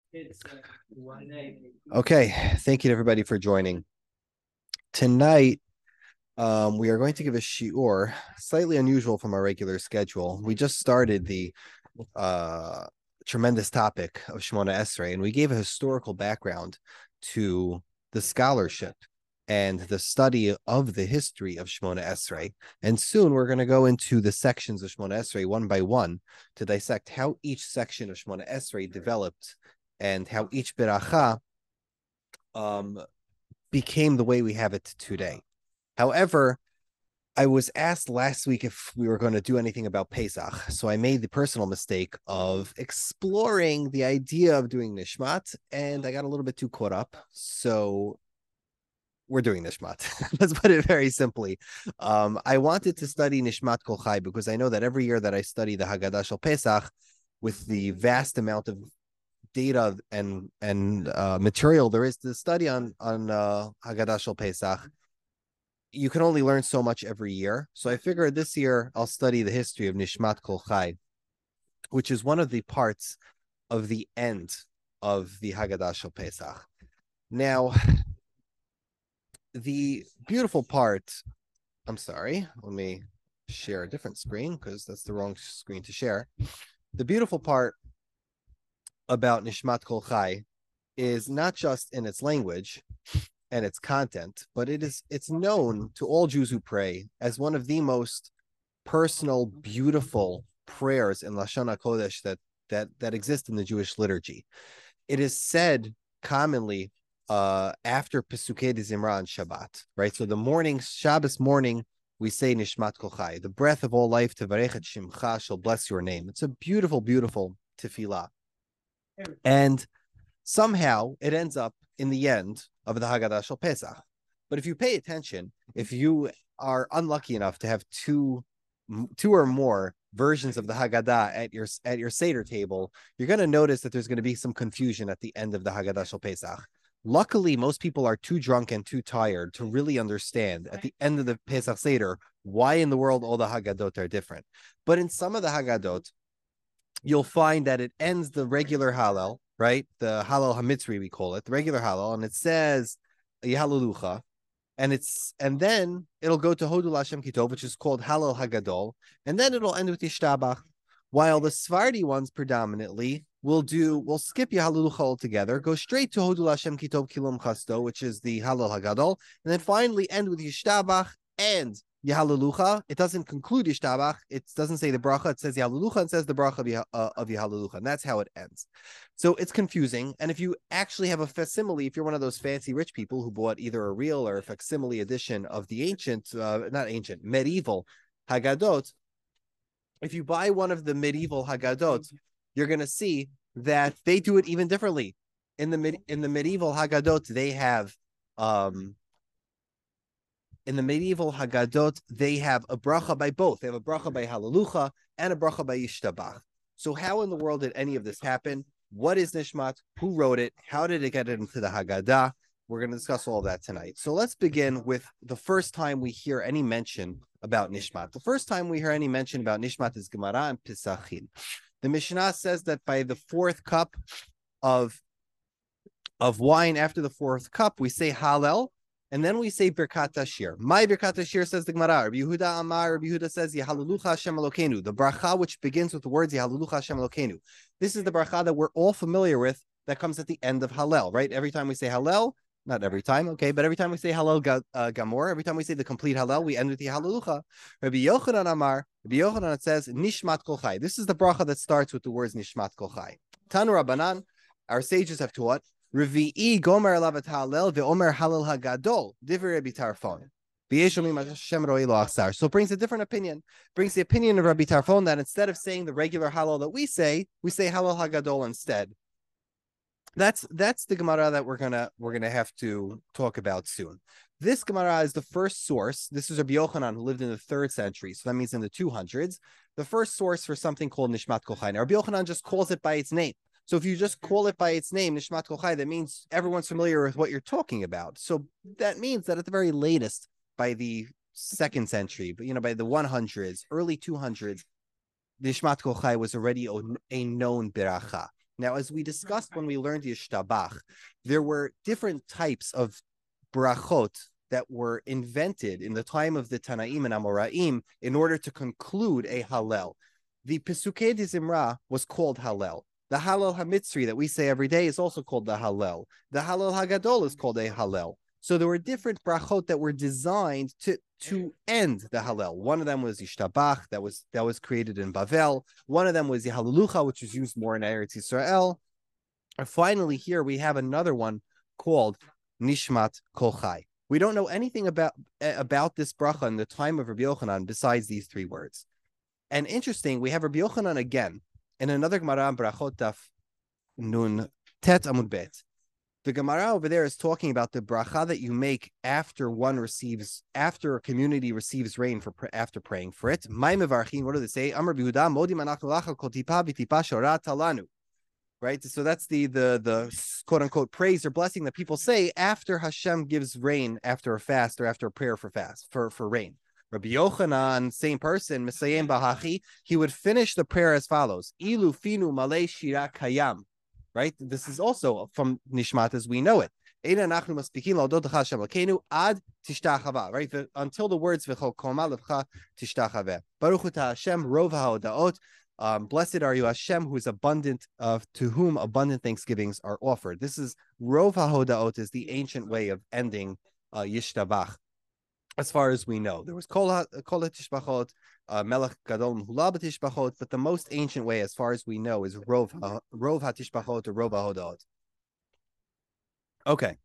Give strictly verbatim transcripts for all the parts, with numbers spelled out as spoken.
Okay, thank you to everybody for joining. Tonight, um, we are going to give a shiur, slightly unusual from our regular schedule. We just started the uh, tremendous topic of Shemona Esrei, and we gave a historical background to the scholarship and the study of the history of Shemona Esrei. And soon we're going to go into the sections of Shemona Esrei one by one to dissect how each section of Shemona Esrei developed and how each beracha um, became the way we have it today. However, I was asked last week if we were going to do anything about Pesach. So I made the personal mistake of exploring the idea of doing Nishmat, and I got a little bit too caught up. So we're doing Nishmat. Let's put it very simply. Um, I wanted to study Nishmat Kol Chai because I know that every year that I study the Haggadah Shel Pesach, with the vast amount of data and and uh, material there is to study on on uh, Haggadah Shel Pesach, you can only learn so much every year. So I figured this year I'll study the history of Nishmat Kol Chai, which is one of the parts of the end of the Haggadah Shel Pesach. Now, the beautiful part, I'm sorry, let me share a different screen because that's the wrong screen to share. The beautiful part about Nishmat Kol Chai is not just in its language and its content, but it is it's known to all Jews who pray as one of the most personal, beautiful prayers in Lashon HaKodesh that that that exist in the Jewish liturgy. It is said commonly uh, after Pesukei de Zimra on Shabbat, right? So the morning, Shabbos morning, we say Nishmat Kol Chai, the breath of all life, Tevarech et Shimcha, shall bless your name. It's a beautiful, beautiful tefillah. And somehow it ends up in the end of the Haggadah Shel Pesach. But if you pay attention, if you are unlucky enough to have two, two or more versions of the Haggadah at your at your Seder table, you're going to notice that there's going to be some confusion at the end of the Haggadah Shel Pesach. Luckily, most people are too drunk and too tired to really understand at the end of the Pesach Seder why in the world all the Haggadot are different. But in some of the Haggadot, you'll find that it ends the regular Hallel, right? The Hallel Hamitzri, we call it, the regular Hallel, and it says Yahalalucha, and it's and then it'll go to Hodul Hashem Kitov, which is called Hallel Hagadol, and then it'll end with Yishtabach. While the Sephardi ones predominantly will do, will skip Yahalalucha altogether, go straight to Hodul Hashem Kitov Kilom Chasto, which is the Hallel Hagadol, and then finally end with Yishtabach and Yahalalucha. It doesn't conclude Yishtabach. It doesn't say the bracha. It says Yahalalucha and says the bracha of, uh, of Yahalalucha. And that's how it ends. So it's confusing. And if you actually have a facsimile, if you're one of those fancy rich people who bought either a real or a facsimile edition of the ancient, uh, not ancient, medieval Haggadot, if you buy one of the medieval Haggadot, you're going to see that they do it even differently. In the, in the medieval Haggadot, they have... Um, In the medieval Haggadot, they have a bracha by both. They have a bracha by Halalucha and a bracha by Yishtabach. So how in the world did any of this happen? What is Nishmat? Who wrote it? How did it get into the Haggadah? We're going to discuss all of that tonight. So let's begin with the first time we hear any mention about Nishmat. The first time we hear any mention about Nishmat is Gemara and Pesachim. The Mishnah says that by the fourth cup of, of wine, after the fourth cup, we say Hallel, and then we say Birkat Hashir. My Birkat Hashir, says the Gemara. Rabbi Yehuda Amar, Rabbi Yehuda says Yahalalucha Hashem Elokeinu, the bracha which begins with the words Yahalalucha Hashem Elokeinu. This is the bracha that we're all familiar with that comes at the end of Hallel, right? Every time we say Hallel, not every time, okay, but every time we say Hallel ga, uh, Gamor, every time we say the complete Hallel, we end with the Yahalalucha. Rabbi Yochanan Amar, Rabbi Yochanan, it says Nishmat Kol Chai. This is the bracha that starts with the words Nishmat Kol Chai. Tanu Rabbanan, our sages have taught, Revi'i gomer alav Hallel ve'omer Hallel hagadol divrei Rabbi Tarfon. So it brings a different opinion. Brings the opinion of Rabbi Tarfon that instead of saying the regular Hallel that we say, we say Hallel hagadol instead. That's that's the Gemara that we're gonna we're gonna have to talk about soon. This Gemara is the first source. This is Rabbi Yochanan, who lived in the third century, so that means in the two hundreds. The first source for something called Nishmat Kol Chai. Now, Rabbi Yochanan just calls it by its name. So if you just call it by its name, Nishmat Kol Chai, that means everyone's familiar with what you're talking about. So that means that at the very latest, by the second century, but you know, by the one hundreds, early two hundreds, Nishmat Kol Chai was already a known beracha. Now, as we discussed when we learned Yishtabach, there were different types of brachot that were invented in the time of the Tanaim and Amoraim in order to conclude a Hallel. The Pesukei de Zimra was called Hallel. The Hallel HaMitzri that we say every day is also called the Hallel. The Hallel HaGadol is called a Hallel. So there were different brachot that were designed to, to end the Hallel. One of them was Yishtabach, that was that was created in Bavel. One of them was Yehalalucha, which was used more in Eretz Yisrael. And finally, here we have another one called Nishmat Kol Chai. We don't know anything about, about this bracha in the time of Rabbi Yochanan besides these three words. And interesting, we have Rabbi Yochanan again in another Gemara, Brachot Daf Nun Tet Amud Bet. The Gemara over there is talking about the bracha that you make after one receives, after a community receives rain for after praying for it. Mai mevarchin, what do they say? Amar B'Yehuda, Modim anachnu lacha kol tipa v'tipa shorat talanu. Right? So that's the, the, the quote unquote praise or blessing that people say after Hashem gives rain after a fast or after a prayer for fast, for, for rain. Rabbi Yochanan, same person, Mesayem Bahachi, he would finish the prayer as follows. Ilu finu malei shira kayam. Right? This is also from Nishmat as we know it. Right? Until the words Baruch hu Hashem rov ha'odaot. Um, blessed are you, Hashem, who is abundant of to whom abundant thanksgivings are offered. This is rov ha'odaot, is the ancient way of ending uh, Yishtabach. As far as we know, there was kol hatishbachot, melech gadol mehula b'tishbachot, but the most ancient way, as far as we know, is rov rov hatishbachot or rov ha'odaot. Okay.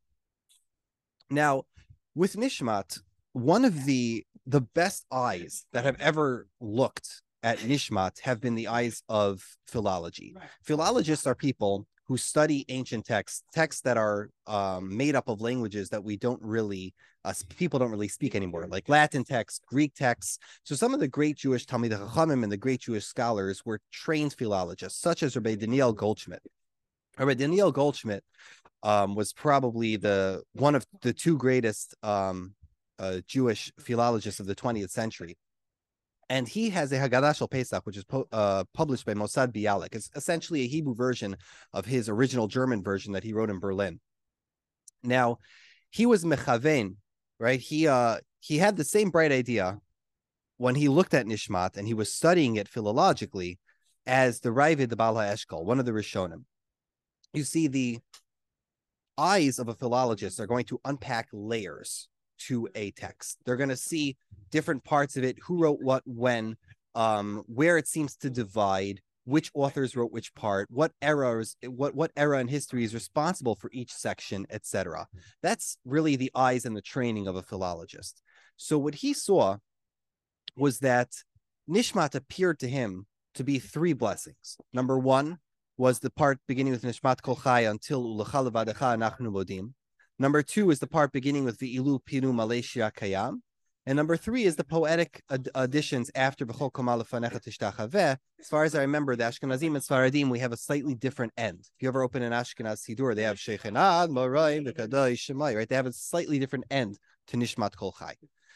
Now, with Nishmat, one of the the best eyes that have ever looked at Nishmat have been the eyes of philology. Right. Philologists are people who study ancient texts, texts that are um, made up of languages that we don't really, uh, people don't really speak anymore, like Latin texts, Greek texts. So some of the great Jewish Talmidei Chachamim and the great Jewish scholars were trained philologists, such as Rabbi Daniel Goldschmidt. Rabbi Daniel Goldschmidt um, was probably the one of the two greatest um, uh, Jewish philologists of the twentieth century. And he has a Haggadah Shel Pesach, which is po- uh, published by Mossad Bialik. It's essentially a Hebrew version of his original German version that he wrote in Berlin. Now, he was mechavein, right? He uh he had the same bright idea when he looked at Nishmat and he was studying it philologically as the Ravid, the Baal HaEshkol, one of the Rishonim. You see, the eyes of a philologist are going to unpack layers to a text. They're going to see different parts of it, who wrote what, when, um, where it seems to divide, which authors wrote which part, what eras, what what era in history is responsible for each section, et cetera. That's really the eyes and the training of a philologist. So what he saw was that Nishmat appeared to him to be three blessings. Number one was the part beginning with Nishmat Kol Chai until Ulecha Levadecha Anachnu Modim. Number two is the part beginning with V'ilu Pinu Malei Shira Kayam. And number three is the poetic ad- additions after B'chol Koma Lefanecha Tishtachaveh. As far as I remember, the Ashkenazim and Sfaradim, we have a slightly different end. If you ever open an Ashkenaz Sidur, they have Shechenad, Morai, V'kadai, Shemai, right? They have a slightly different end to Nishmat Kol Chai.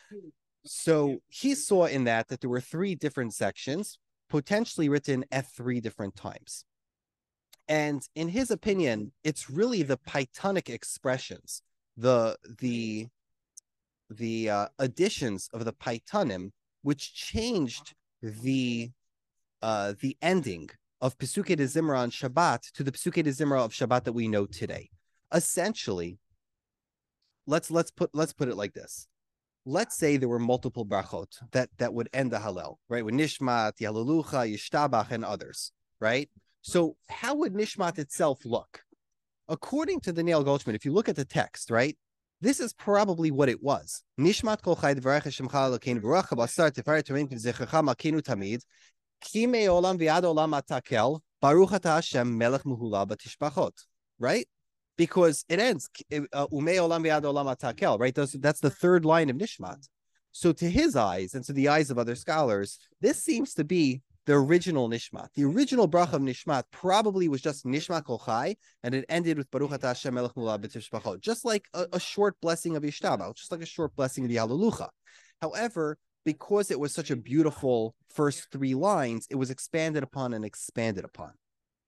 So he saw in that that there were three different sections, potentially written at three different times. And in his opinion, it's really the Paitonic expressions, the the the uh, additions of the Paitonim, which changed the uh, the ending of Pesukei de Zimra on Shabbat to the Pesukei de Zimra of Shabbat that we know today. Essentially, let's let's put let's put it like this. Let's say there were multiple brachot that that would end the Hallel, right? With Nishmat, Yahalalucha, Yishtabach, and others, right? So how would Nishmat itself look? According to Daniel Goldschmidt, if you look at the text, right, this is probably what it was. Nishmat kol chai dvarech Hashem chal Elokeinu v'ruach habasar tifaret tomein kivzechecha malkeinu tamid ki me'olam v'ad olam atakel baruch ata Hashem melech mehula b'tishbachot, right? Because it ends umei olam v'ad olam atakel, right? Those, that's the third line of Nishmat. So to his eyes and to the eyes of other scholars, this seems to be the original Nishmat. The original bracha of Nishmat probably was just Nishmat Kol Chai, and it ended with Baruch Ata Hashem Melech Mehula B'Tishbachot, just like a, a short blessing of Yishtabach, just like a short blessing of Yahalalucha. However, because it was such a beautiful first three lines, it was expanded upon and expanded upon.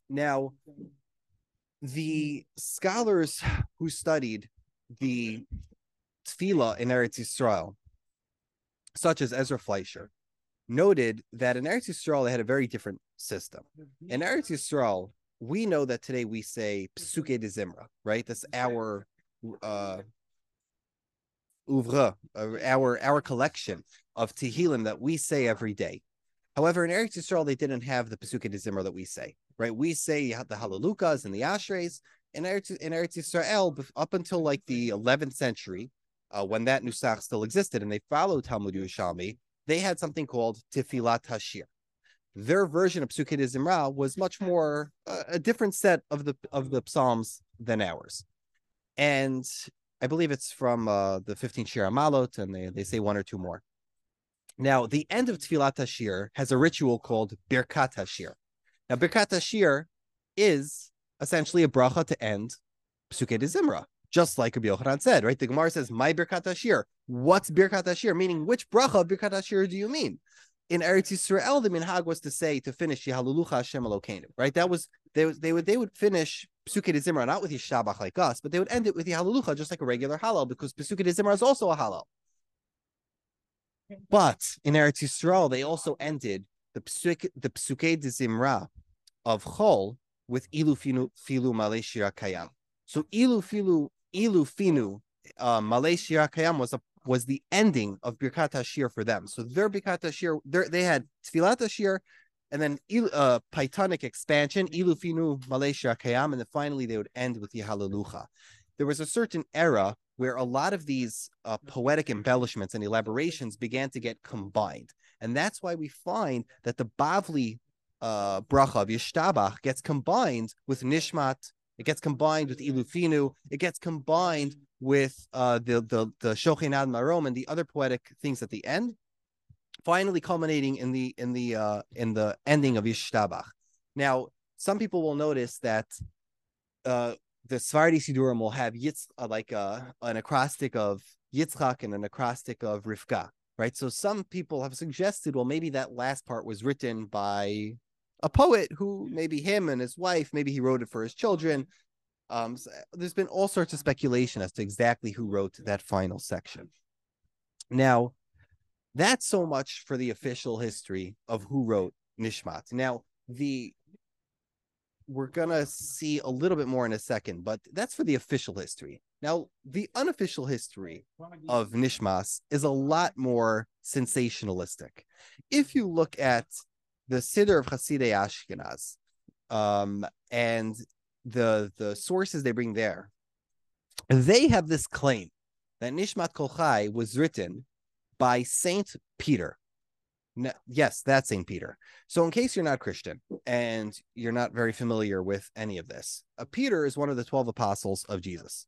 Now, the scholars who studied the tefillah in Eretz Yisrael, such as Ezra Fleischer, noted that in Eretz Yisrael they had a very different system. In Eretz Yisrael, we know that today we say Psuke de Zimra, right? That's our uh, oeuvre, uh, our our collection of Tehillim that we say every day. However, in Eretz Yisrael, they didn't have the Psuke de Zimra that we say, right? We say the Halalukas and the Ashreis. In Eretz, in Eretz Yisrael, up until like the eleventh century, uh, when that Nusach still existed and they followed Talmud Yerushalmi, they had something called Tefilat Hashir. Their version of Psuke de Zimra was much more uh, a different set of the of the psalms than ours, and I believe it's from uh, the fifteen Shir Malot, and they they say one or two more. Now, the end of Tefilat Hashir has a ritual called Birkat Hashir. Now, Birkat Hashir is essentially a bracha to end Psuke de Zimra, just like Rabbi Yochanan said, right? The Gemara says, "My Birkat Hashir." What's Birkat Hashir? Meaning, which bracha of Birkat Hashir do you mean? In Eretz Yisrael, the minhag was to say to finish Yehalulucha Hashem Elokeinu, right? That was they would they would they would finish Psuke de Zimra not with Yishabach like us, but they would end it with Yehalulucha just like a regular halal, because Psuke de Zimra is also a halal. But in Eretz Yisrael, they also ended the Psuke the Psuke de Zimra of Chol with Ilu Finu Filu Malei Shira Kayam. So Ilu Filu Ilu Finu uh, Malei Shira Kayam was a was the ending of Birkat Hashir for them. So their Birkat Hashir, they had Tfilat Hashir, and then uh, Paitanic expansion, Ilu Finu Malei Shira Kayam, and then finally they would end with Yehalalucha. There was a certain era where a lot of these uh, poetic embellishments and elaborations began to get combined. And that's why we find that the Bavli uh, bracha of Yishtabach gets combined with Nishmat, it gets combined with Ilufinu, it gets combined with uh, the the the Shochin Ad Marom and the other poetic things at the end, finally culminating in the in the uh, in the ending of Yishtabach. Now, some people will notice that uh, the Sephardi Sidurim will have Yitz, uh, like uh, an acrostic of Yitzchak and an acrostic of Rivka, right? So some people have suggested, well, maybe that last part was written by a poet who, maybe him and his wife, maybe he wrote it for his children. Um, so there's been all sorts of speculation as to exactly who wrote that final section. Now, that's so much for the official history of who wrote Nishmat. Now, the we're gonna see a little bit more in a second, but that's for the official history. Now, the unofficial history of Nishmas is a lot more sensationalistic. If you look at the Siddur of Hasidei Ashkenaz, um, and the the sources they bring there, they have this claim that Nishmat Kol Chai was written by Saint Peter. No, yes, that's Saint Peter. So in case you're not Christian and you're not very familiar with any of this, uh, Peter is one of the twelve apostles of Jesus.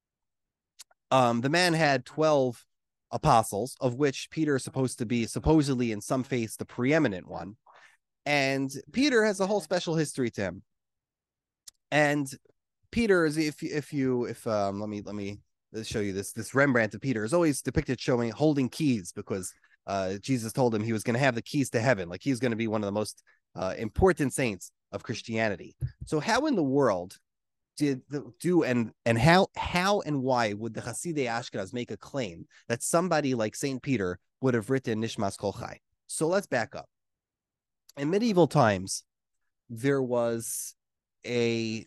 Um, the man had twelve apostles, of which Peter is supposed to be, supposedly in some faiths, the preeminent one. And Peter has a whole special history to him. And Peter is, if if you if um let me let me show you this this Rembrandt of Peter is always depicted showing holding keys, because uh Jesus told him he was going to have the keys to heaven, like he's going to be one of the most uh, important saints of Christianity. So how in the world did the, do and and how how and why would the Hasidei Ashkenaz make a claim that somebody like Saint Peter would have written Nishmas Kol Chai? So let's back up. In medieval times, there was a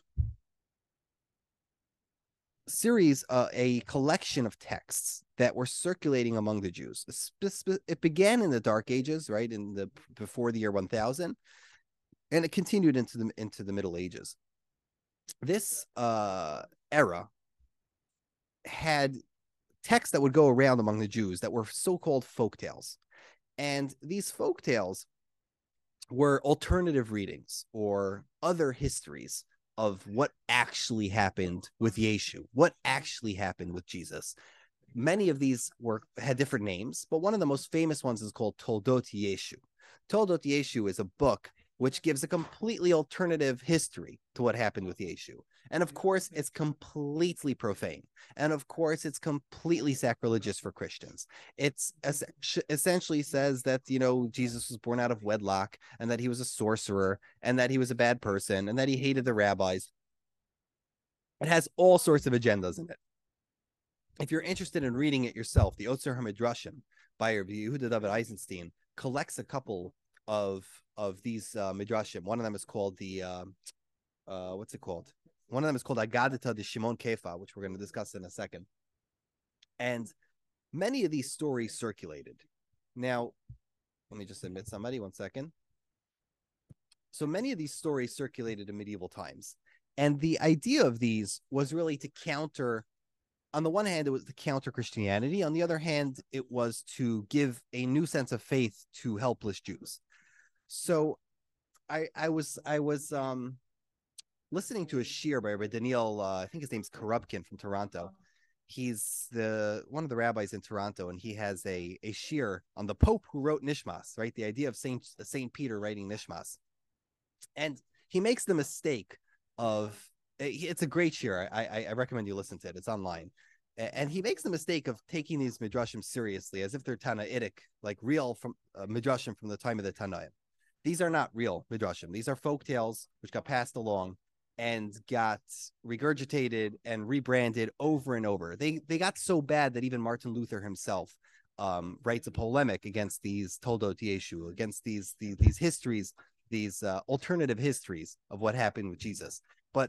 series, uh, a collection of texts that were circulating among the Jews. It began in the Dark Ages, right, in the before the year one thousand, and it continued into the into the Middle Ages. This uh, era had texts that would go around among the Jews that were so-called folk tales, and these folk tales were alternative readings or other histories of what actually happened with Yeshu, what actually happened with Jesus. Many of these were had different names, but one of the most famous ones is called Toldot Yeshu. Toldot Yeshu is a book which gives a completely alternative history to what happened with Yeshu. And of course, it's completely profane. And of course, it's completely sacrilegious for Christians. It's essentially says that, you know, Jesus was born out of wedlock and that he was a sorcerer and that he was a bad person and that he hated the rabbis. It has all sorts of agendas in it. If you're interested in reading it yourself, the Otzer HaMidrashim by Rabbi Yehuda David Eisenstein collects a couple of of these uh, midrashim. One of them is called the uh, uh, what's it called? One of them is called Agadata de Shimon Kefa, which we're going to discuss in a second. And many of these stories circulated. Now, let me just admit somebody. One second. So many of these stories circulated in medieval times, and the idea of these was really to counter. On the one hand, it was to counter Christianity. On the other hand, it was to give a new sense of faith to helpless Jews. So I I was I was um listening to a shiur by Rabbi Daniel, uh, I think his name's Korubkin from Toronto. He's the one of the rabbis in Toronto, and he has a a shiur on the Pope who wrote Nishmas, right? The idea of Saint Saint Peter writing Nishmas. And he makes the mistake of, it's a great shiur. I, I I recommend you listen to it. It's online. And he makes the mistake of taking these midrashim seriously, as if they're Tanaitic, like real from uh, midrashim from the time of the Tanaim. These are not real midrashim. These are folk tales which got passed along and got regurgitated and rebranded over and over. They they got so bad that even Martin Luther himself um, writes a polemic against these Toldot Yeshu, against these these, these histories, these uh, alternative histories of what happened with Jesus. But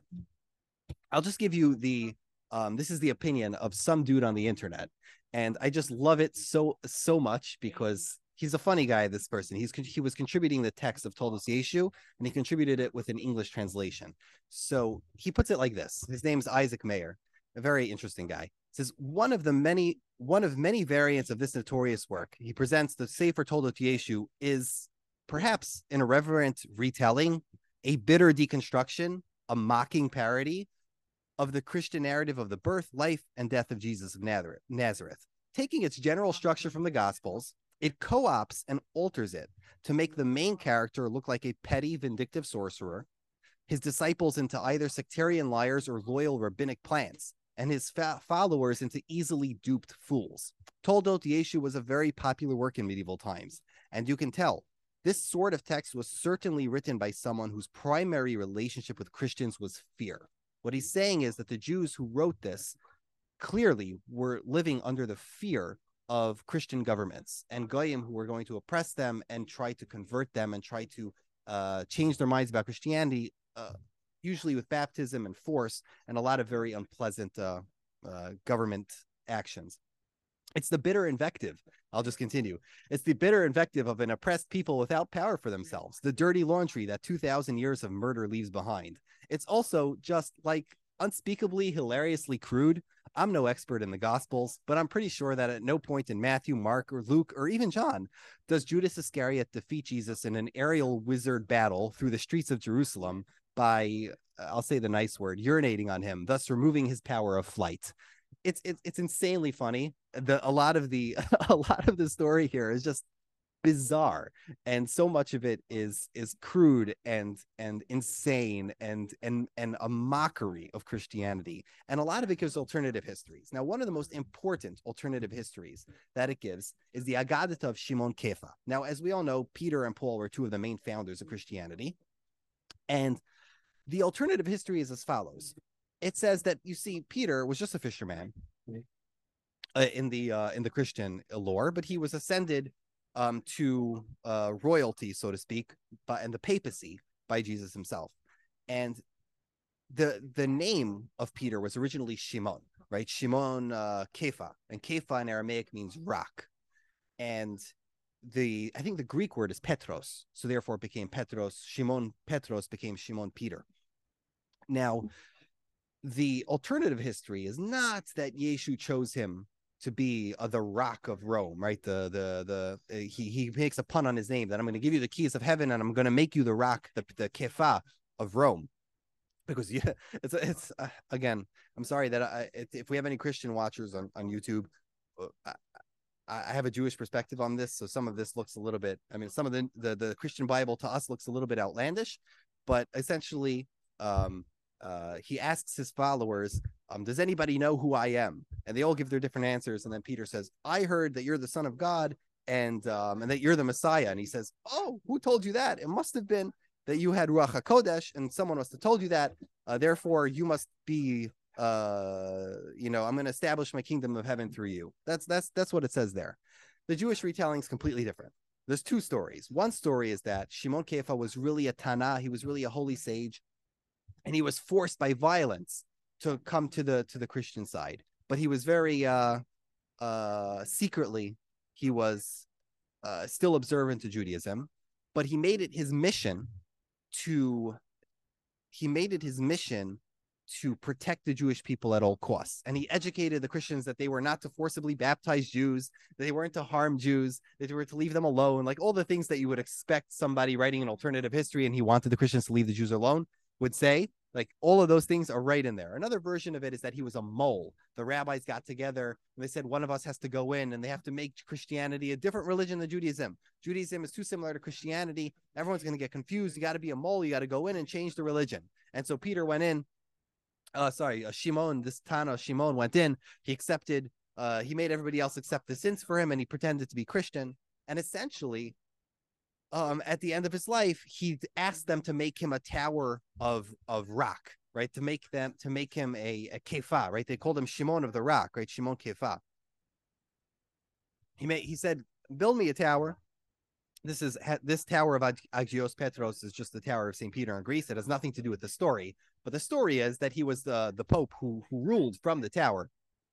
I'll just give you the Um, this is the opinion of some dude on the internet, and I just love it so so much because he's a funny guy. This person, he's he was contributing the text of Toldos Yeshu, and he contributed it with an English translation. So he puts it like this: his name's Isaac Mayer, a very interesting guy. It says one of the many one of many variants of this notorious work he presents the Sefer Toldos Yeshu is perhaps an irreverent retelling, a bitter deconstruction, a mocking parody of the Christian narrative of the birth, life, and death of Jesus of Nazareth. Taking its general structure from the Gospels, it co-opts and alters it to make the main character look like a petty, vindictive sorcerer, his disciples into either sectarian liars or loyal rabbinic plants, and his fa- followers into easily duped fools. Toldot Yeshu was a very popular work in medieval times, and you can tell this sort of text was certainly written by someone whose primary relationship with Christians was fear. What he's saying is that the Jews who wrote this clearly were living under the fear of Christian governments and goyim who were going to oppress them and try to convert them and try to uh, change their minds about Christianity, uh, usually with baptism and force and a lot of very unpleasant uh, uh, government actions. It's the bitter invective. I'll just continue. It's the bitter invective of an oppressed people without power for themselves, the dirty laundry that two thousand years of murder leaves behind. It's also just like unspeakably, hilariously crude. I'm no expert in the Gospels, but I'm pretty sure that at no point in Matthew, Mark, or Luke, or even John does Judas Iscariot defeat Jesus in an aerial wizard battle through the streets of Jerusalem by, I'll say the nice word, urinating on him, thus removing his power of flight. It's it's it's insanely funny. The a lot of the a lot of the story here is just bizarre, and so much of it is is crude and and insane and and and a mockery of Christianity. And a lot of it gives alternative histories. Now, one of the most important alternative histories that it gives is the Agadata of Shimon Kefa. Now, as we all know, Peter and Paul were two of the main founders of Christianity, and the alternative history is as follows. It says that, you see, Peter was just a fisherman uh, in the uh, in the Christian lore, but he was ascended um, to uh, royalty, so to speak, by, and the papacy by Jesus himself. And the the name of Peter was originally Shimon, right? Shimon uh, Kefa, and Kefa in Aramaic means rock. And the I think the Greek word is Petros, so therefore it became Petros. Shimon Petros became Shimon Peter. Now, the alternative history is not that Yeshu chose him to be uh, the rock of Rome, right? The the the uh, he he makes a pun on his name that I'm going to give you the keys of heaven and I'm going to make you the rock, the the kefa of Rome, because yeah, it's it's uh, again. I'm sorry that I if we have any Christian watchers on on YouTube, uh, I have a Jewish perspective on this, so some of this looks a little bit. I mean, some of the the, the Christian Bible to us looks a little bit outlandish, but essentially, um, uh, he asks his followers, um, "Does anybody know who I am?" And they all give their different answers. And then Peter says, "I heard that you're the Son of God, and um, and that you're the Messiah." And he says, "Oh, who told you that? It must have been that you had Ruach HaKodesh, and someone must have told you that. Uh, therefore, you must be." uh you know, I'm going to establish my kingdom of heaven through you. That's that's that's what it says there. The Jewish retelling is completely different. There's two stories. One story is that Shimon Kefa was really a Tana, he was really a holy sage, and he was forced by violence to come to the to the Christian side. But he was very uh uh secretly, he was uh still observant to Judaism, but he made it his mission to he made it his mission to protect the Jewish people at all costs. And he educated the Christians that they were not to forcibly baptize Jews, that they weren't to harm Jews, that they were to leave them alone, like all the things that you would expect somebody writing an alternative history and he wanted the Christians to leave the Jews alone would say. Like all of those things are right in there. Another version of it is that he was a mole. The rabbis got together and they said one of us has to go in and they have to make Christianity a different religion than Judaism. Judaism is too similar to Christianity. Everyone's going to get confused. You got to be a mole. You got to go in and change the religion. And so Peter went in. Uh, sorry, uh, Shimon, this Tana Shimon went in. He accepted, uh, he made everybody else accept the sins for him, and he pretended to be Christian. And essentially, um, at the end of his life, he asked them to make him a tower of of rock, right? To make them to make him a, a kefa, right? They called him Shimon of the rock, right? Shimon kefa. He made he said, build me a tower. This is this tower of Agios Petros is just the Tower of Saint Peter in Greece. It has nothing to do with the story, but the story is that he was the the Pope who who ruled from the tower,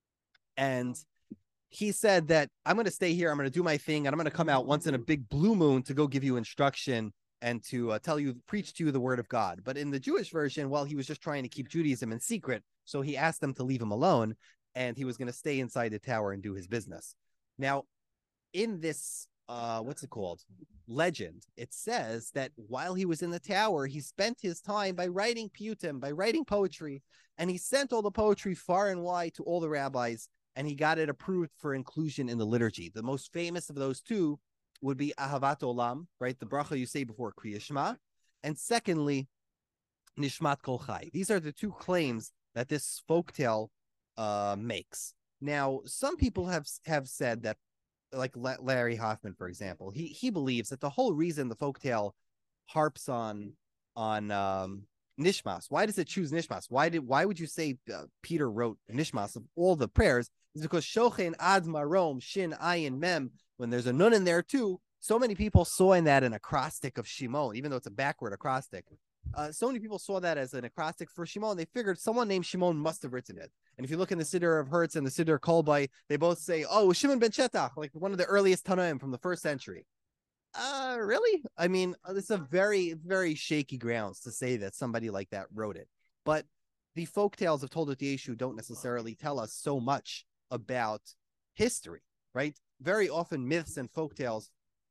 and he said that I'm going to stay here. I'm going to do my thing, and I'm going to come out once in a big blue moon to go give you instruction and to uh, tell you, preach to you the word of God. But in the Jewish version, well, he was just trying to keep Judaism in secret, so he asked them to leave him alone, and he was going to stay inside the tower and do his business. Now, in this. Uh, what's it called? Legend. It says that while he was in the tower, he spent his time by writing piyutim, by writing poetry, and he sent all the poetry far and wide to all the rabbis, and he got it approved for inclusion in the liturgy. The most famous of those two would be Ahavat Olam, right? The bracha you say before Kriya Shema, and secondly, Nishmat Kol Chai. These are the two claims that this folktale uh, makes. Now, some people have have said that, like Larry Hoffman, for example, he he believes that the whole reason the folktale harps on on um, Nishmas, why does it choose Nishmas? Why did why would you say uh, Peter wrote Nishmas of all the prayers? Is because Shochen Ad Marom Shin Ayin Mem, when there's a nun in there too. So many people saw in that an acrostic of Shimon, even though it's a backward acrostic. Uh, so many people saw that as an acrostic for Shimon. They figured someone named Shimon must have written it. And if you look in the Siddur of Hertz and the Siddur Kolbai, they both say, oh, Shimon ben Chetach, like one of the earliest Tanoim from the first century. Uh, really? I mean, it's a very, very shaky grounds to say that somebody like that wrote it. But the folk tales of Toldat Yeshu don't necessarily tell us so much about history, right? Very often myths and folk tales,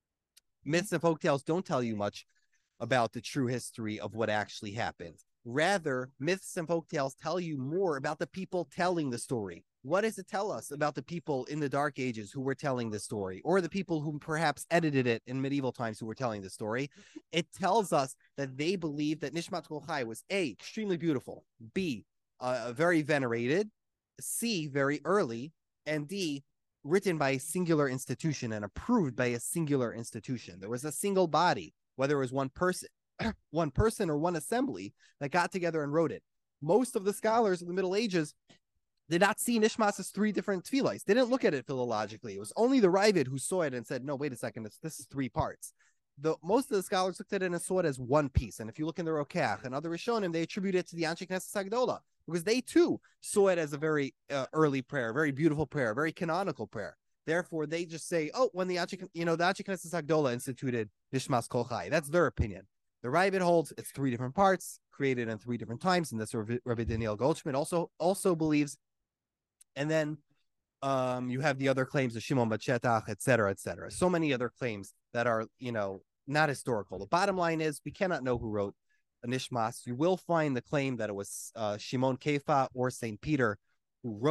myths and folk tales don't tell you much about the true history of what actually happened. Rather, myths and folktales tell you more about the people telling the story. What does it tell us about the people in the Dark Ages who were telling the story, or the people who perhaps edited it in medieval times who were telling the story? It tells us that they believed that Nishmat Kol Chai was A, extremely beautiful, B, uh, very venerated, C, very early, and D, written by a singular institution and approved by a singular institution. There was a single body, whether it was one person, one person or one assembly that got together and wrote it. Most of the scholars of the Middle Ages did not see Nishmas as three different tefillos. They didn't look at it philologically. It was only the Ravid who saw it and said, no, wait a second, it's, this is three parts. The, most of the scholars looked at it and saw it as one piece. And if you look in the Rokach and other Rishonim, they attribute it to the Anshe Knesset Hagdola, because they too saw it as a very uh, early prayer, very beautiful prayer, very canonical prayer. Therefore, they just say, oh, when the Anshe, you know, the Anshe Knesset Hagdola instituted Nishmas Kol Chai. That's their opinion. The Ravid holds it's three different parts, created in three different times, and that's Rabbi, Rabbi Daniel Goldschmidt also also believes. And then um, you have the other claims of Shimon Bachetach, et cetera, et cetera. So many other claims that are, you know, not historical. The bottom line is we cannot know who wrote Nishmas. You will find the claim that it was uh, Shimon Kefa or Saint Peter who wrote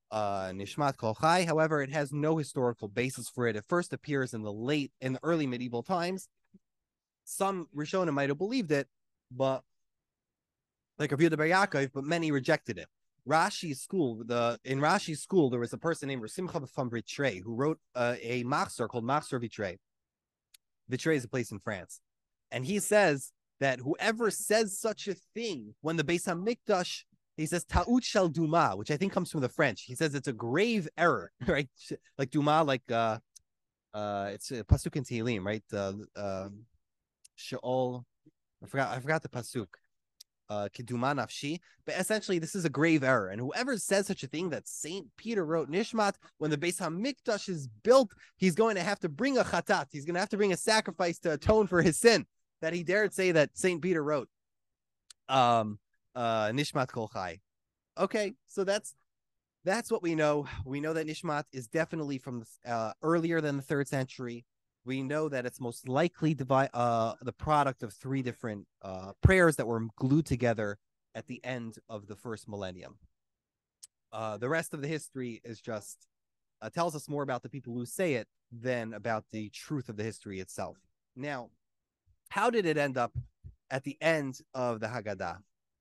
uh, Nishmat Kol Chai. However, it has no historical basis for it. It first appears in the late, in the early medieval times. Some Rishonim might have believed it, but like Rabbi Yehuda Bar Yaakov, but many rejected it. Rashi's school, the in Rashi's school, there was a person named Simcha from Vitré who wrote uh, a machzor called Machzor Vitré. Vitré is a place in France, and he says that whoever says such a thing when the Beis Hamikdash, he says ta'ut shel duma, which I think comes from the French. He says it's a grave error, right? Like duma, like uh, uh, it's a pasuk in Tehillim, right? Uh, uh, Sheol, I forgot, I forgot the pasuk. Uh, Keduma Nafshi, but essentially this is a grave error. And whoever says such a thing that Saint Peter wrote Nishmat, when the Beis Hamikdash is built, he's going to have to bring a chatat. He's going to have to bring a sacrifice to atone for his sin that he dared say that Saint Peter wrote. Um, uh, Nishmat Kol Chai. Okay, so that's that's what we know. We know that Nishmat is definitely from uh, earlier than the third century. We know that it's most likely divi- uh, the product of three different uh, prayers that were glued together at the end of the first millennium. Uh, the rest of the history is just uh, tells us more about the people who say it than about the truth of the history itself. Now, how did it end up at the end of the Haggadah?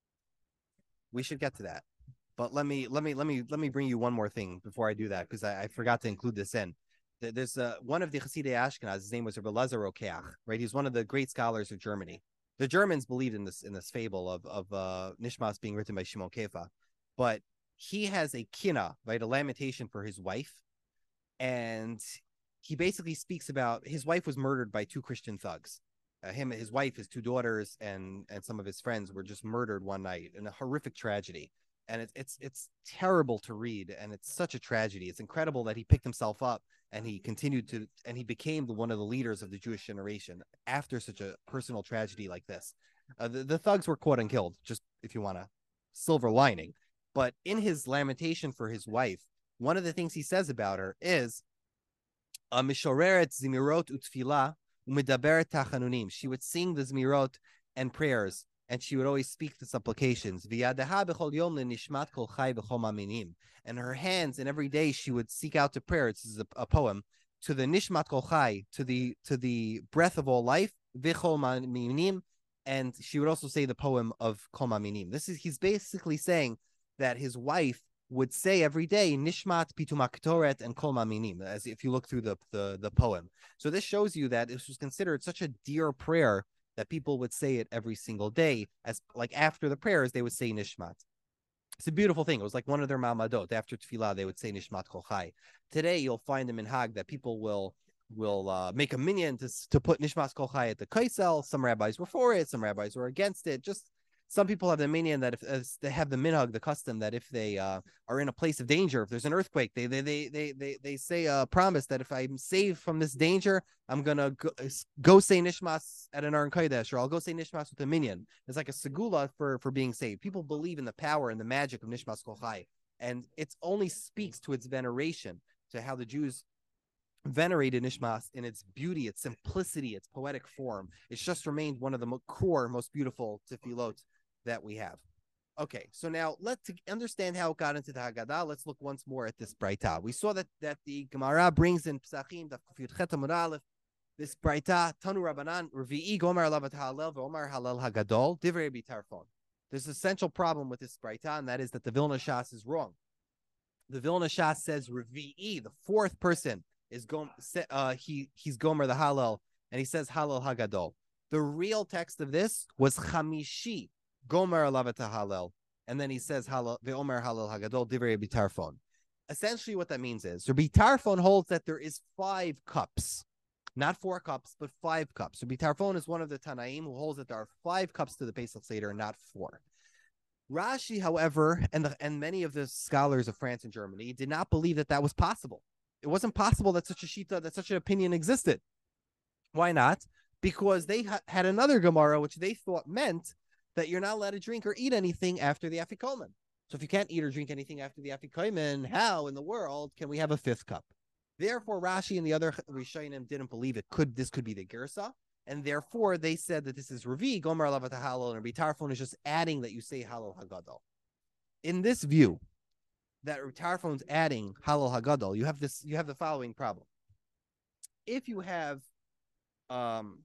We should get to that, but let me let me let me let me bring you one more thing before I do that, because I, I forgot to include this in. There's uh, one of the Chasidei Ashkenaz. His name was Rabbi Elazar Rokeach, right? He's one of the great scholars of Germany. The Germans believed in this in this fable of of uh, Nishmas being written by Shimon Kefa, but he has a kina, right, a lamentation for his wife, and he basically speaks about his wife was murdered by two Christian thugs. Uh, him, his wife, his two daughters, and and some of his friends were just murdered one night in a horrific tragedy. And it's it's it's terrible to read, and it's such a tragedy. It's incredible that he picked himself up and he continued to, and he became the, one of the leaders of the Jewish generation after such a personal tragedy like this. Uh, the, the thugs were caught and killed, just if you want a silver lining. But in his lamentation for his wife, one of the things he says about her is, "Mishoreret zimirot utfilah umedaberet tachanunim." She would sing the zmirot and prayers, and she would always speak the supplications. And her hands, and every day she would seek out to prayer. This is a, a poem to the Nishmat Kol Chai, to the to the breath of all life, Vichol Maminim, and she would also say the poem of Kol Maminim. This is he's basically saying that his wife would say every day Nishmat Pituma Ketoret and Kol Maminim, as if you look through the, the the poem. So this shows you that this was considered such a dear prayer that people would say it every single day, as like after the prayers, they would say Nishmat. It's a beautiful thing. It was like one of their mamadot. After tefillah, they would say Nishmat Kol Chai. Today, you'll find them in Hag that people will will uh, make a minyan to, to put Nishmat Kol Chai at the kaisel. Some rabbis were for it. Some rabbis were against it. Just some people have the minyan that if as they have the minhag, the custom that if they uh, are in a place of danger, if there's an earthquake, they they they they they, they say a promise that if I'm saved from this danger, I'm gonna go, go say Nishmas at an Aron Kodesh, or I'll go say Nishmas with a minyan. It's like a segula for for being saved. People believe in the power and the magic of Nishmas Kol Chai, and it only speaks to its veneration, to how the Jews venerated Nishmas in its beauty, its simplicity, its poetic form. It's just remained one of the core, most beautiful tefillot that we have. Okay, so now let's understand how it got into the Haggadah. Let's look once more at this Braita. We saw that that the Gemara brings in Pesachim, the Yud Chet Amud Aleph, this Braita, Tanu Rabbanan, Revi'i Gomer Alavat Halel, Ve'omar Halel Hagadol, Divrei Bitarfon. There's an essential problem with this Braita, and that is that the Vilna Shas is wrong. The Vilna Shas says Revi'i, the fourth person, is Gomer, uh, he, he's Gomer the Halel, and he says Halel Hagadol. The real text of this was Chamishi, Gomer Alavat Halel, and then he says Halel, Ve'omar Halel Hagadol, Divrei Bitarfon. Essentially what that means is, Rabbi Tarfon holds that there is five cups. Not four cups, but five cups. Rabbi Tarfon is one of the Tanaim who holds that there are five cups to the Pesach Seder, not four. Rashi, however, and the, and many of the scholars of France and Germany did not believe that that was possible. It wasn't possible that such a shita, that such an opinion existed. Why not? Because they ha- had another Gemara, which they thought meant that you're not allowed to drink or eat anything after the Afikomen. So if you can't eat or drink anything after the Afikomen, how in the world can we have a fifth cup? Therefore, Rashi and the other Rishonim didn't believe it. Could this could be the Gersa, and therefore they said that this is Revi Gomer Alavat Halal, and Rabbi Tarfon is just adding that you say Halal Hagadol. In this view, that Tarfon's adding Halal Hagadol, you have this. You have the following problem. If you have, um,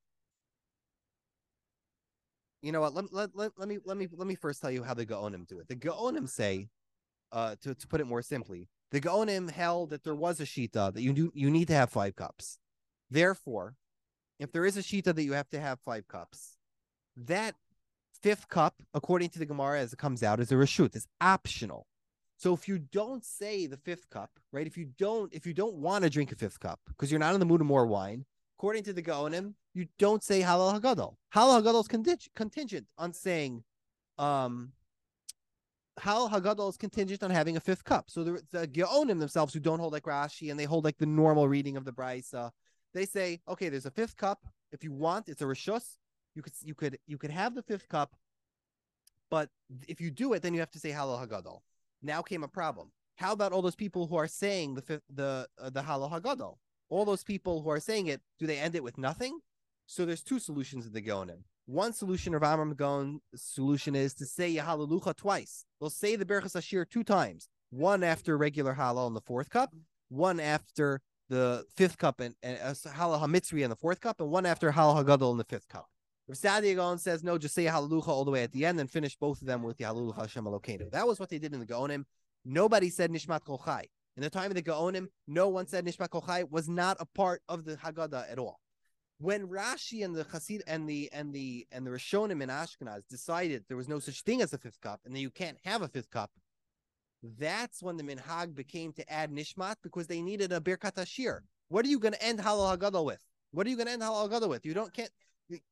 you know what? Let, let, let, let me let me let me first tell you how the Gaonim do it. The Gaonim say, uh, to to put it more simply, the Gaonim held that there was a shita that you do you need to have five cups. Therefore, if there is a shita that you have to have five cups, that fifth cup, according to the Gemara as it comes out, is a reshut. It's optional. So if you don't say the fifth cup, right? If you don't, if you don't want to drink a fifth cup because you're not in the mood of more wine, according to the Gaonim, you don't say Halal Hagadol. Halal Hagadol is contingent, contingent on saying, um, Halal Hagadol is contingent on having a fifth cup. So the, the Gaonim themselves, who don't hold like Rashi and they hold like the normal reading of the Brisa, they say, okay, there's a fifth cup. If you want, it's a reshus. You could, you could, you could have the fifth cup, but if you do it, then you have to say Halal Hagadol. Now came a problem. How about all those people who are saying the fifth, the uh, the Halal Hagadol? All those people who are saying it, do they end it with nothing? So there's two solutions in the Gaonim. One solution of Amram Gaon solution is to say Yahalalucha twice. They'll say the Berachas Ashir two times. One after regular Halal in the fourth cup, one after the fifth cup and, and uh, Halal HaMitzri in the fourth cup, and one after Halal Hagadol in the fifth cup. Rav Sadia Gaon says, no, just say Halalucha all the way at the end and finish both of them with Halalucha Hashem Elokeinu. That was what they did in the Gaonim. Nobody said Nishmat Kol Chai. In the time of the Gaonim, no one said Nishmat Kol Chai was not a part of the Haggadah at all. When Rashi and the Chassid and the and the and the Rishonim in Ashkenaz decided there was no such thing as a fifth cup and that you can't have a fifth cup, that's when the minhag became to add Nishmat because they needed a Birkat Hashir. What are you going to end Halal Haggadah with? What are you going to end Halal Haggadah with? You don't can't.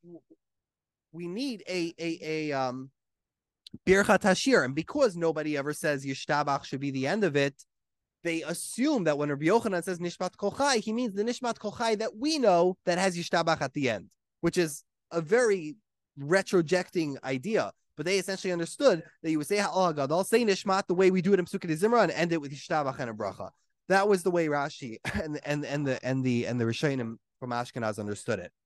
We need a a a um Birkat Hashir, and because nobody ever says Yishtabach should be the end of it, they assume that when Rabbi Yochanan says Nishmat Kol Chai, he means the Nishmat Kol Chai that we know that has Yishtabach at the end, which is a very retrojecting idea. But they essentially understood that you would say Halal Hagadol, say Nishmat the way we do it in Pesukei Zimra, and end it with Yishtabach and a bracha. That was the way Rashi and and and the and the and the Rishonim from Ashkenaz understood it.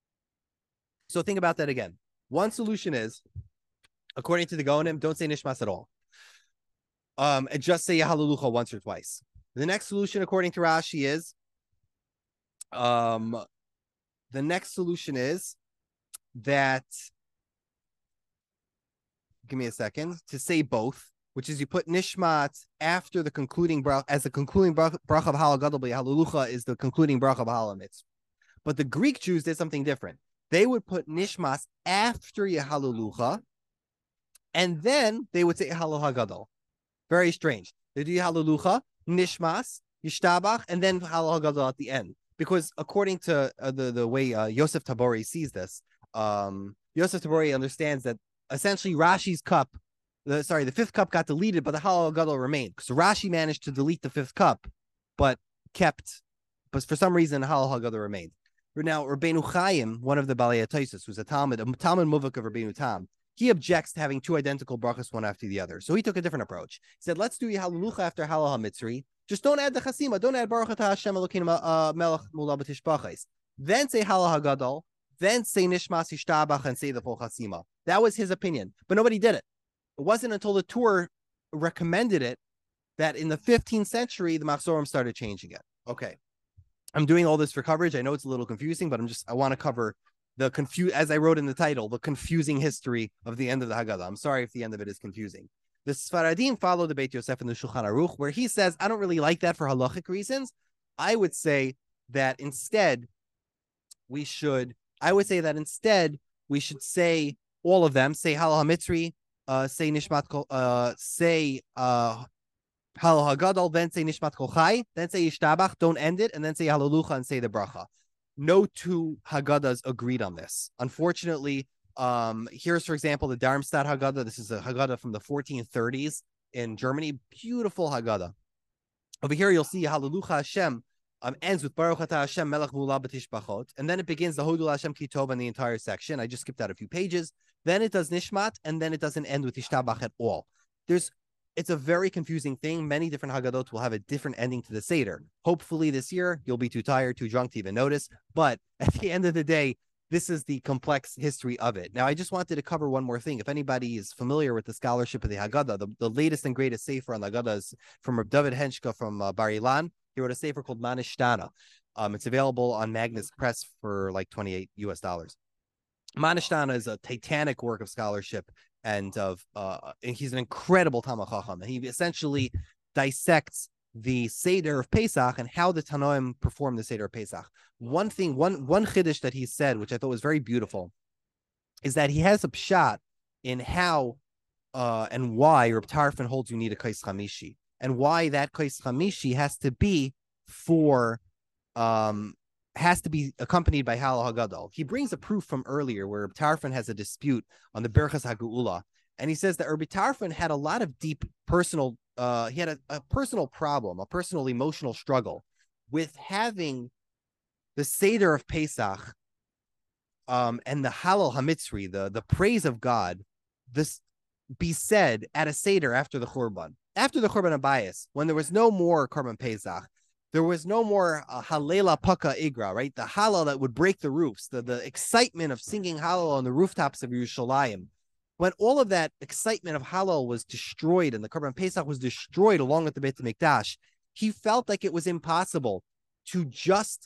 So think about that again. One solution is, according to the Gaonim, don't say Nishmas at all. Um, and just say Halalucha once or twice. The next solution, according to Rashi, is um, the next solution is that, give me a second, to say both, which is you put Nishmat after the concluding bracha, as the concluding bracha of Halal Gadol, but Halalucha is the concluding bracha of Halal Mitzvah. But the Greek Jews did something different. They would put Nishmas after Yehalalucha, and then they would say Halal Hagadol. Very strange. They do Yehalalucha, Nishmas, Yishtabach, and then Halal Hagadol at the end. Because according to uh, the, the way uh, Yosef Tabori sees this, um, Yosef Tabori understands that essentially Rashi's cup, the sorry, the fifth cup got deleted, but the Halal Hagadol remained. So Rashi managed to delete the fifth cup, but kept, but for some reason, Halal Hagadol remained. Now, Rabbeinu Chaim, one of the Balei HaTosfos, who's a Talmud, a Talmud Muvak of Rabbeinu Tam, he objects to having two identical brachas one after the other. So he took a different approach. He said, let's do Yehalalucha after Halal HaMitzri. Just don't add the Chasima. Don't add Baruch Atah Hashem Elokeinu Melech Mula B'Tishbachos. Then say Halal Hagadol. Then say Nishmas Yishtabach and say the full Chasima. That was his opinion. But nobody did it. It wasn't until the Torah recommended it that in the fifteenth century, the Machzorim started changing it. Okay. I'm doing all this for coverage. I know it's a little confusing, but I'm just, I want to cover the confuse, as I wrote in the title, the confusing history of the end of the Haggadah. I'm sorry if the end of it is confusing. The Sfaradim follow the Beit Yosef and the Shulchan Aruch, where he says, I don't really like that for halachic reasons. I would say that instead we should, I would say that instead we should say all of them, say Halal HaMitzri, uh, say Nishmat Kol, uh, say, uh, Halal Hagadol, then say Nishmat Kol Chai, then say Yishtabach, don't end it, and then say Halalucha and say the bracha. No two Haggadahs agreed on this. Unfortunately, um, here's, for example, the Darmstadt Haggadah. This is a Haggadah from the fourteen thirties in Germany. Beautiful Haggadah. Over here, you'll see Halalucha Hashem um, ends with Baruch Atah Hashem Melech Mula B'Tishbachot, and then it begins the Hodul Hashem Ki Tov in the entire section. I just skipped out a few pages. Then it does Nishmat, and then it doesn't end with Yishtabach at all. There's It's a very confusing thing. Many different Haggadot will have a different ending to the Seder. Hopefully this year, you'll be too tired, too drunk to even notice. But at the end of the day, this is the complex history of it. Now, I just wanted to cover one more thing. If anybody is familiar with the scholarship of the Haggadah, the, the latest and greatest sefer on the Haggadah is from Reb David Henshka from uh, Bar Ilan. He wrote a sefer called Manishtana. Um, it's available on Magnus Press for like twenty-eight U S dollars. Manishtana is a titanic work of scholarship, and of uh, and he's an incredible Talmid Chacham. And he essentially dissects the Seder of Pesach and how the Tanoim perform the Seder of Pesach. One thing, one one chiddush that he said, which I thought was very beautiful, is that he has a pshat in how uh, and why Reb Tarfon holds you need a Kais Chamishi, and why that Kais Chamishi has to be for um has to be accompanied by Halal Hagadol. He brings a proof from earlier where Reb Tarfon has a dispute on the Berchas HaGeula, and he says that Reb Tarfon had a lot of deep personal, uh, he had a, a personal problem, a personal emotional struggle with having the Seder of Pesach um, and the Halal HaMitzri, the, the praise of God, this be said at a Seder after the Churban. After the Churban Abayis, when there was no more Korban Pesach, there was no more uh, Halela Paka Igra, right? The Halal that would break the roofs, the, the excitement of singing Halal on the rooftops of Yerushalayim. When all of that excitement of Halal was destroyed and the Korban Pesach was destroyed along with the Beit HaMikdash, he felt like it was impossible to just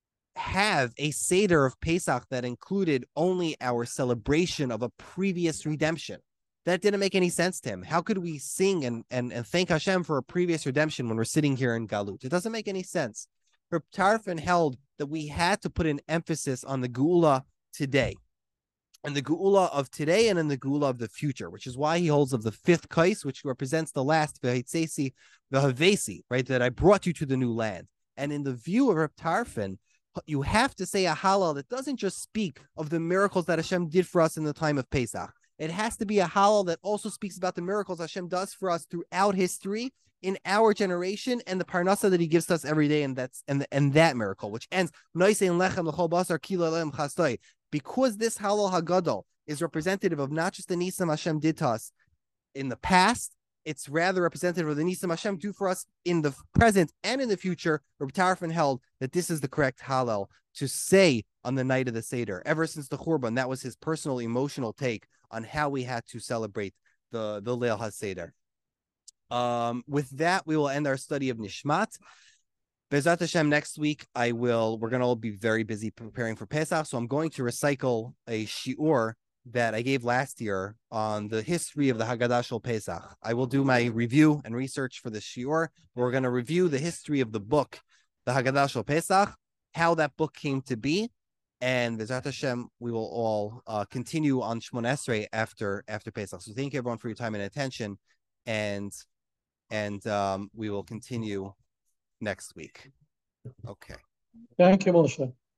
have a Seder of Pesach that included only our celebration of a previous redemption. That didn't make any sense to him. How could we sing and, and, and thank Hashem for a previous redemption when we're sitting here in Galut? It doesn't make any sense. Reb Tarfon held that we had to put an emphasis on the Geula today, and the Geula of today and in the Geula of the future, which is why he holds of the fifth Kais, which represents the last V'hitzesi V'havesi, right? That I brought you to the new land. And in the view of Reb Tarfon, you have to say a Halal that doesn't just speak of the miracles that Hashem did for us in the time of Pesach. It has to be a Halal that also speaks about the miracles Hashem does for us throughout history, in our generation, and the Parnasa that he gives to us every day, and that's and, and that miracle, which ends because this Halal Hagadol is representative of not just the Nisim Hashem did to us in the past, it's rather representative of the Nisim Hashem do for us in the present and in the future. Reb Tarfon held that this is the correct Halal to say on the night of the Seder. Ever since the Churban, that was his personal emotional take on how we had to celebrate the, the Leil HaSeder. Um, with that, we will end our study of Nishmat. Be'ezrat Hashem, next week, I will, we're going to all be very busy preparing for Pesach, so I'm going to recycle a shiur that I gave last year on the history of the Haggadah Shel Pesach. I will do my review and research for the shiur. We're going to review the history of the book, the Haggadah Shel Pesach, how that book came to be, and Be'ezrat Hashem, we will all uh, continue on Shmon Esrei after after Pesach. So thank you everyone for your time and attention, and and um, we will continue next week. Okay. Thank you, Moshe.